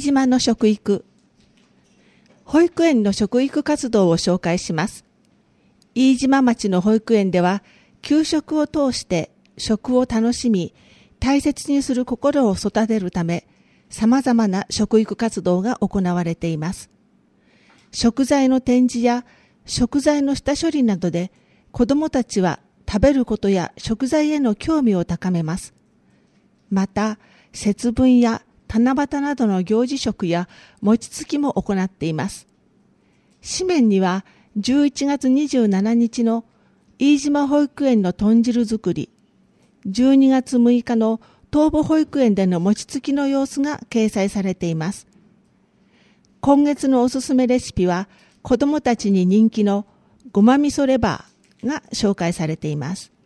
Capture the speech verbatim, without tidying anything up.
島の食育。保育園の食育活動を紹介します。飯島町の保育園では、給食を通して食を楽しみ、大切にする心を育てるため、様々な食育活動が行われています。食材の展示や食材の下処理などで、子どもたちは食べることや食材への興味を高めます。また、節分や七夕などの行事食や餅つきも行っています。紙面にはじゅういちがつにじゅうしちにちの飯島保育園の豚汁作り、じゅうにがつむいかの東部保育園での餅つきの様子が掲載されています。今月のおすすめレシピは、子どもたちに人気のごま味噌レバーが紹介されています。